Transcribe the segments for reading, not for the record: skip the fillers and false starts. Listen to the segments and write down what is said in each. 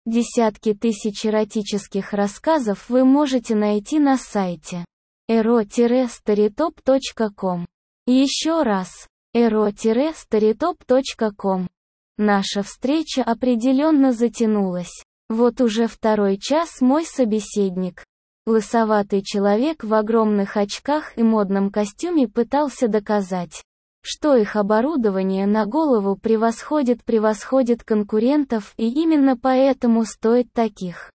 Десятки тысяч эротических рассказов вы можете найти на сайте ero-storytop.com. Еще раз, ero-storytop.com. Наша встреча определенно затянулась. Вот уже второй час мой собеседник, лысоватый человек в огромных очках и модном костюме, пытался доказать, что их оборудование на голову превосходит конкурентов, и именно поэтому стоит таких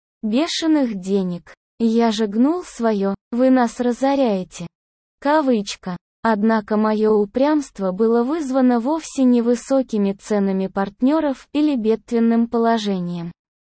бешеных денег. Я же гнул свое: вы нас разоряете. Кавычка. Однако мое упрямство было вызвано вовсе не высокими ценами партнеров или бедственным положением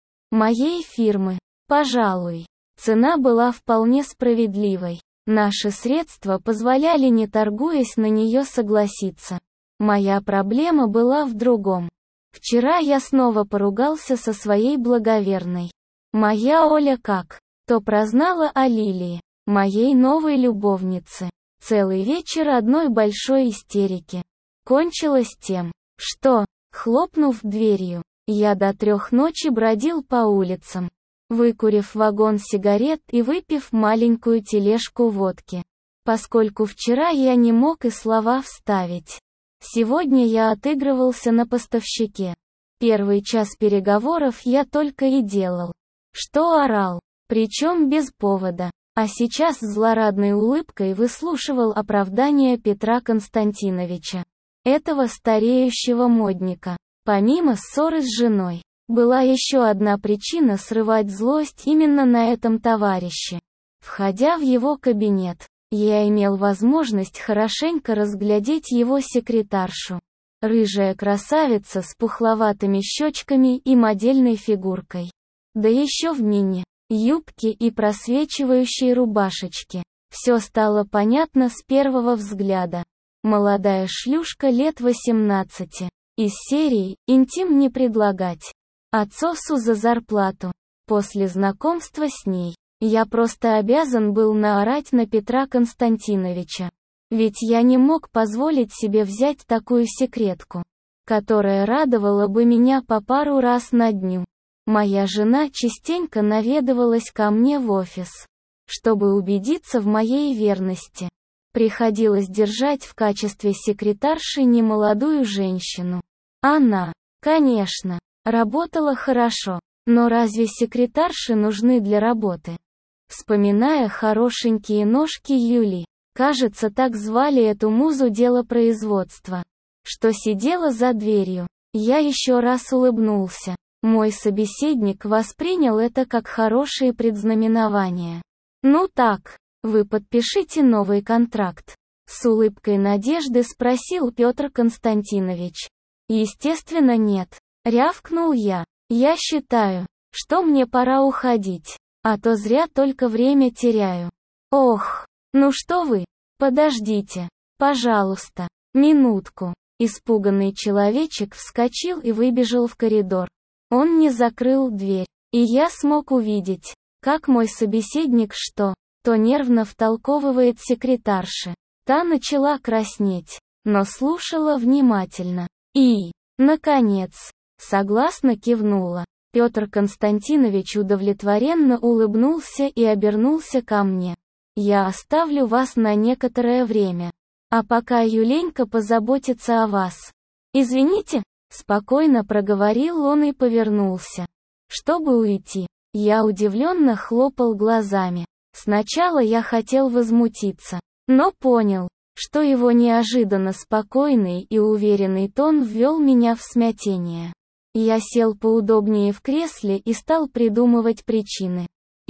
моей фирмы. Пожалуй, цена была вполне справедливой. Наши средства позволяли, не торгуясь, на нее согласиться. Моя проблема была в другом. Вчера я снова поругался со своей благоверной. Моя Оля как-то прознала о Лилии, моей новой любовнице. Целый вечер одной большой истерики. Кончилось тем, что, хлопнув дверью, я до 3 ночи бродил по улицам, выкурив вагон сигарет и выпив маленькую тележку водки. Поскольку вчера я не мог и слова вставить, сегодня я отыгрывался на поставщике. Первый час переговоров я только и делал, что орал, причем без повода. А сейчас с злорадной улыбкой выслушивал оправдания Петра Константиновича, этого стареющего модника. Помимо ссоры с женой, была еще одна причина срывать злость именно на этом товарище. Входя в его кабинет, я имел возможность хорошенько разглядеть его секретаршу. Рыжая красавица с пухловатыми щечками и модельной фигуркой. Да еще в мини-юбке и просвечивающей рубашечке. Все стало понятно с первого взгляда. Молодая шлюшка лет 18. Из серии «Интим не предлагать отцовцу за зарплату». После знакомства с ней, я просто обязан был наорать на Петра Константиновича. Ведь я не мог позволить себе взять такую секретку, которая радовала бы меня по пару раз на дню. Моя жена частенько наведывалась ко мне в офис, чтобы убедиться в моей верности. Приходилось держать в качестве секретарши немолодую женщину. Она, конечно, работала хорошо, но разве секретарши нужны для работы? Вспоминая хорошенькие ножки Юли, кажется, так звали эту музу делопроизводства, что сидела за дверью, я еще раз улыбнулся. Мой собеседник воспринял это как хорошее предзнаменование. «Ну так, вы подпишите новый контракт?» С улыбкой надежды спросил Петр Константинович. «Естественно, нет», — рявкнул я. «Я считаю, что мне пора уходить, а то зря только время теряю». «Ох, ну что вы, подождите, пожалуйста, минутку». Испуганный человечек вскочил и выбежал в коридор. Он не закрыл дверь, и я смог увидеть, как мой собеседник что-то нервно втолковывает секретарше. Та начала краснеть, но слушала внимательно. И, наконец, согласно кивнула. Петр Константинович удовлетворенно улыбнулся и обернулся ко мне. «Я оставлю вас на некоторое время. А пока Юленька позаботится о вас». «Извините», — спокойно проговорил он и повернулся, чтобы уйти. Я удивленно хлопал глазами. Сначала я хотел возмутиться, но понял, что его неожиданно спокойный и уверенный тон ввел меня в смятение. Я сел поудобнее в кресле и стал придумывать причины,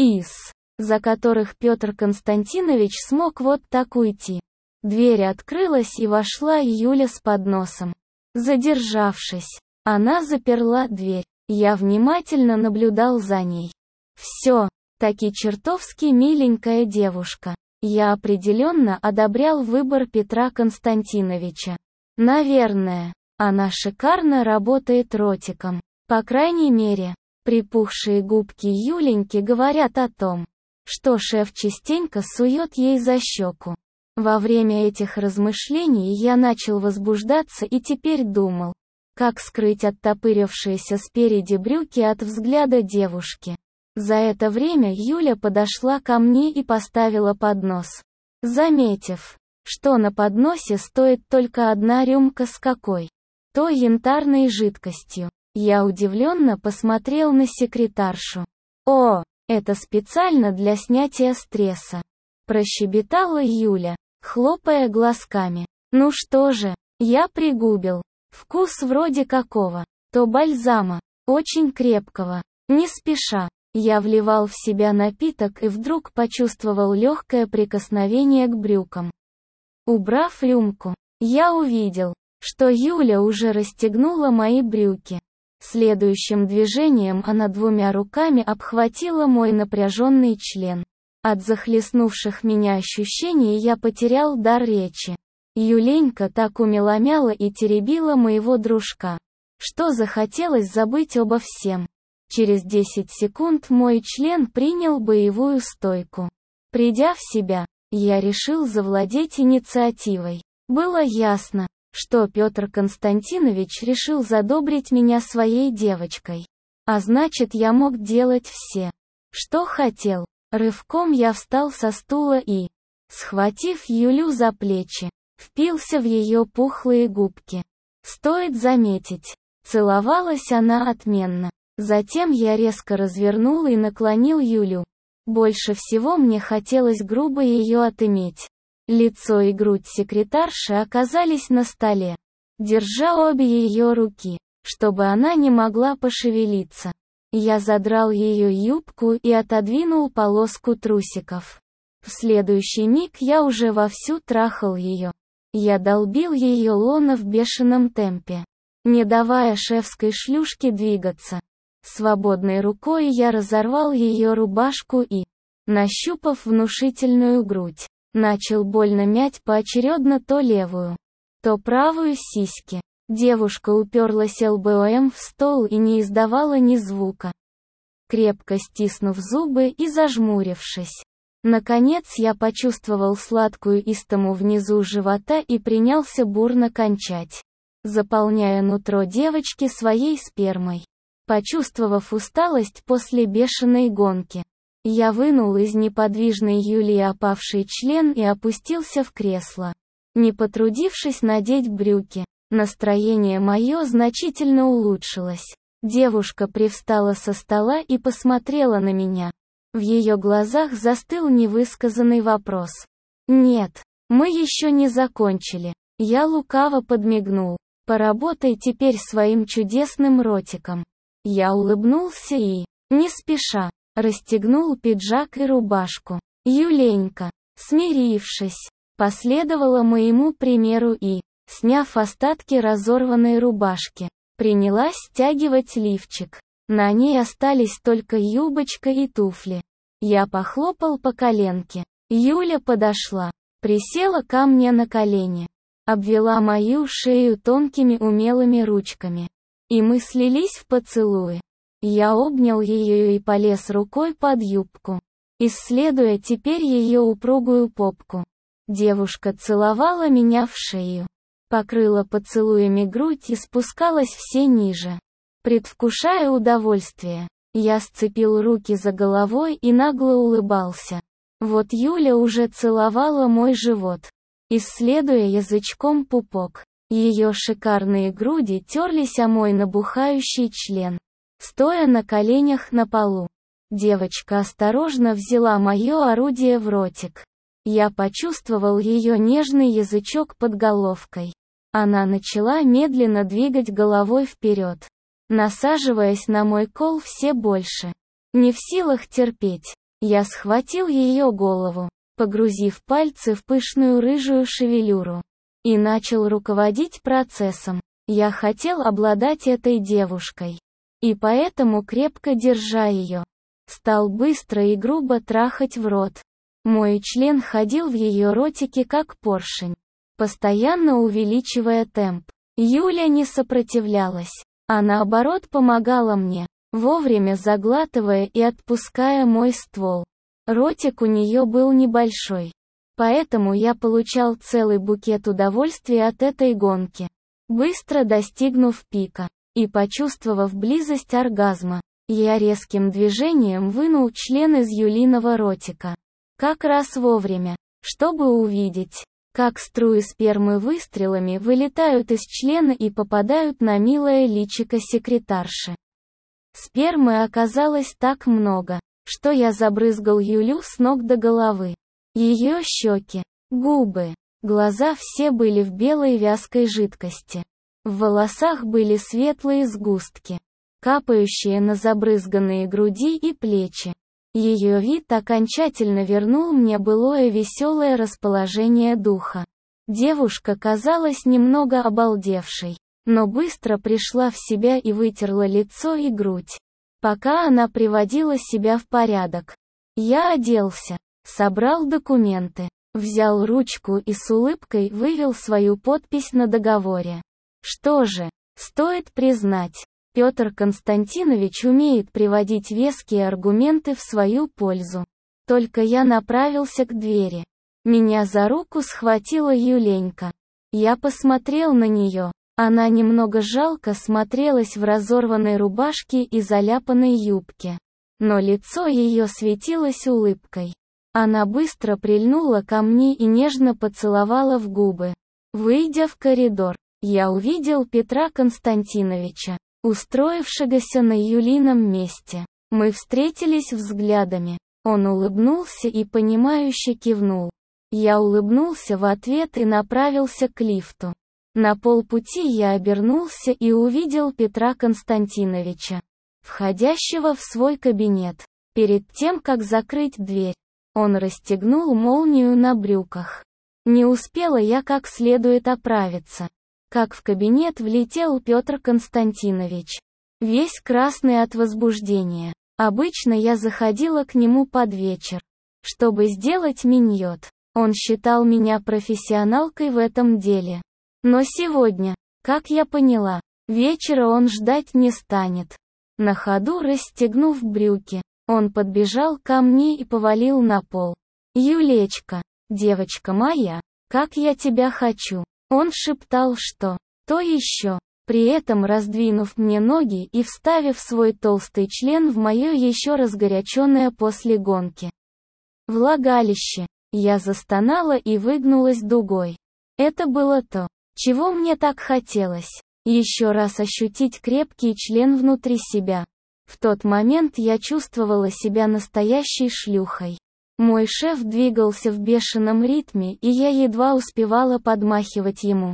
из-за которых Петр Константинович смог вот так уйти. Дверь открылась, и вошла Юля с подносом. Задержавшись, она заперла дверь. Я внимательно наблюдал за ней. Все-таки чертовски миленькая девушка. Я определенно одобрял выбор Петра Константиновича. Наверное, она шикарно работает ротиком. По крайней мере, припухшие губки Юленьки говорят о том, что шеф частенько сует ей за щеку. Во время этих размышлений я начал возбуждаться и теперь думал, Как скрыть оттопырившиеся спереди брюки от взгляда девушки? За это время Юля подошла ко мне и поставила поднос. Заметив, что на подносе стоит только одна рюмка с какой-то янтарной жидкостью, я удивленно посмотрел на секретаршу. «О, это специально для снятия стресса», – прощебетала Юля, хлопая глазками. «Ну что же, я пригубил. Вкус вроде какого-то бальзама, очень крепкого. Не спеша, я вливал в себя напиток и вдруг почувствовал легкое прикосновение к брюкам. Убрав рюмку, я увидел, что Юля уже расстегнула мои брюки. Следующим движением она двумя руками обхватила мой напряженный член. От захлестнувших меня ощущений я потерял дар речи. Юленька так умело мяла и теребила моего дружка, что захотелось забыть обо всем. Через 10 секунд мой член принял боевую стойку. Придя в себя, я решил завладеть инициативой. Было ясно, что Петр Константинович решил задобрить меня своей девочкой. А значит, я мог делать все, что хотел. Рывком я встал со стула и, схватив Юлю за плечи, впился в ее пухлые губки. Стоит заметить, целовалась она отменно. Затем я резко развернул и наклонил Юлю. Больше всего мне хотелось грубо ее отыметь. Лицо и грудь секретарши оказались на столе. Держа обе ее руки, чтобы она не могла пошевелиться, я задрал ее юбку и отодвинул полоску трусиков. В следующий миг я уже вовсю трахал ее. Я долбил ее лоно в бешеном темпе, не давая шефской шлюшке двигаться. Свободной рукой я разорвал ее рубашку и, нащупав внушительную грудь, начал больно мять поочередно то левую, то правую сиськи. Девушка уперлась лбом в стол и не издавала ни звука, крепко стиснув зубы и зажмурившись. Наконец я почувствовал сладкую истому внизу живота и принялся бурно кончать, заполняя нутро девочки своей спермой. Почувствовав усталость после бешеной гонки, я вынул из неподвижной Юлии опавший член и опустился в кресло. Не потрудившись надеть брюки, настроение мое значительно улучшилось. Девушка привстала со стола и посмотрела на меня. В ее глазах застыл невысказанный вопрос. «Нет, мы еще не закончили». Я лукаво подмигнул. «Поработай теперь своим чудесным ротиком». Я улыбнулся и, не спеша, расстегнул пиджак и рубашку. Юленька, смирившись, последовала моему примеру и, сняв остатки разорванной рубашки, принялась стягивать лифчик. На ней остались только юбочка и туфли. Я похлопал по коленке. Юля подошла, присела ко мне на колени, обвела мою шею тонкими умелыми ручками. И мы слились в поцелуи. Я обнял ее и полез рукой под юбку, исследуя теперь ее упругую попку. Девушка целовала меня в шею, покрыла поцелуями грудь и спускалась все ниже. Предвкушая удовольствие, я сцепил руки за головой и нагло улыбался. Вот Юля уже целовала мой живот, исследуя язычком пупок. Ее шикарные груди терлись о мой набухающий член. Стоя на коленях на полу, девочка осторожно взяла мое орудие в ротик. Я почувствовал ее нежный язычок под головкой. Она начала медленно двигать головой вперед, насаживаясь на мой кол все больше. Не в силах терпеть, я схватил ее голову, погрузив пальцы в пышную рыжую шевелюру, и начал руководить процессом. Я хотел обладать этой девушкой, и поэтому, крепко держа ее, стал быстро и грубо трахать в рот. Мой член ходил в ее ротике как поршень, постоянно увеличивая темп. Юля не сопротивлялась, а наоборот помогала мне, вовремя заглатывая и отпуская мой ствол. Ротик у нее был небольшой, поэтому я получал целый букет удовольствия от этой гонки. Быстро достигнув пика и почувствовав близость оргазма, я резким движением вынул член из Юлиного ротика. Как раз вовремя, чтобы увидеть, как струи спермы выстрелами вылетают из члена и попадают на милое личико секретарши. Спермы оказалось так много, что я забрызгал Юлю с ног до головы. Ее щеки, губы, глаза все были в белой вязкой жидкости. В волосах были светлые сгустки, капающие на забрызганные груди и плечи. Ее вид окончательно вернул мне былое веселое расположение духа. Девушка казалась немного обалдевшей, но быстро пришла в себя и вытерла лицо и грудь, пока она приводила себя в порядок. Я оделся, собрал документы, взял ручку и с улыбкой вывел свою подпись на договоре. Что же, стоит признать, Петр Константинович умеет приводить веские аргументы в свою пользу. Только я направился к двери. Меня за руку схватила Юленька. Я посмотрел на нее. Она немного жалко смотрелась в разорванной рубашке и заляпанной юбке. Но лицо ее светилось улыбкой. Она быстро прильнула ко мне и нежно поцеловала в губы. Выйдя в коридор, я увидел Петра Константиновича, устроившегося на Юлином месте. Мы встретились взглядами. Он улыбнулся и понимающе кивнул. Я улыбнулся в ответ и направился к лифту. На полпути я обернулся и увидел Петра Константиновича, входящего в свой кабинет. Перед тем, как закрыть дверь, он расстегнул молнию на брюках. Не успела я как следует оправиться, как в кабинет влетел Петр Константинович, весь красный от возбуждения. Обычно я заходила к нему под вечер, чтобы сделать миньот. Он считал меня профессионалкой в этом деле. Но сегодня, как я поняла, вечера он ждать не станет. На ходу расстегнув брюки, он подбежал ко мне и повалил на пол. «Юлечка, девочка моя, как я тебя хочу!» Он шептал что-то еще, при этом раздвинув мне ноги и вставив свой толстый член в мое еще разгоряченное после гонки влагалище. Я застонала и выгнулась дугой. Это было то, чего мне так хотелось. Еще раз ощутить крепкий член внутри себя. В тот момент я чувствовала себя настоящей шлюхой. Мой шеф двигался в бешеном ритме, и я едва успевала подмахивать ему.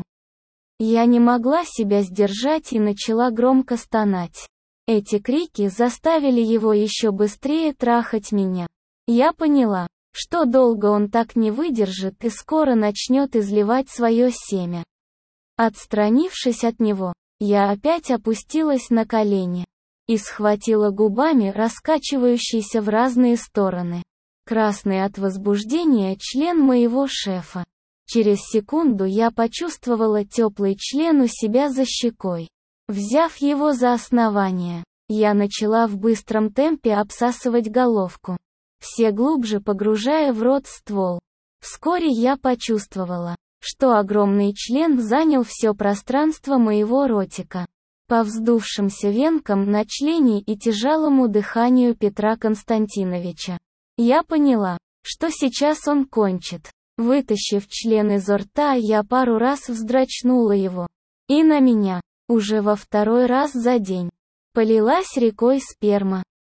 Я не могла себя сдержать и начала громко стонать. Эти крики заставили его еще быстрее трахать меня. Я поняла, что долго он так не выдержит и скоро начнет изливать свое семя. Отстранившись от него, я опять опустилась на колени и схватила губами раскачивающийся в разные стороны, красный от возбуждения член моего шефа. Через секунду я почувствовала теплый член у себя за щекой. Взяв его за основание, я начала в быстром темпе обсасывать головку, все глубже погружая в рот ствол. Вскоре я почувствовала, что огромный член занял все пространство моего ротика. По вздувшимся венкам на члене и тяжелому дыханию Петра Константиновича, я поняла, что сейчас он кончит. Вытащив член изо рта, я пару раз вздрачнула его. И на меня, уже во второй раз за день, полилась рекой сперма.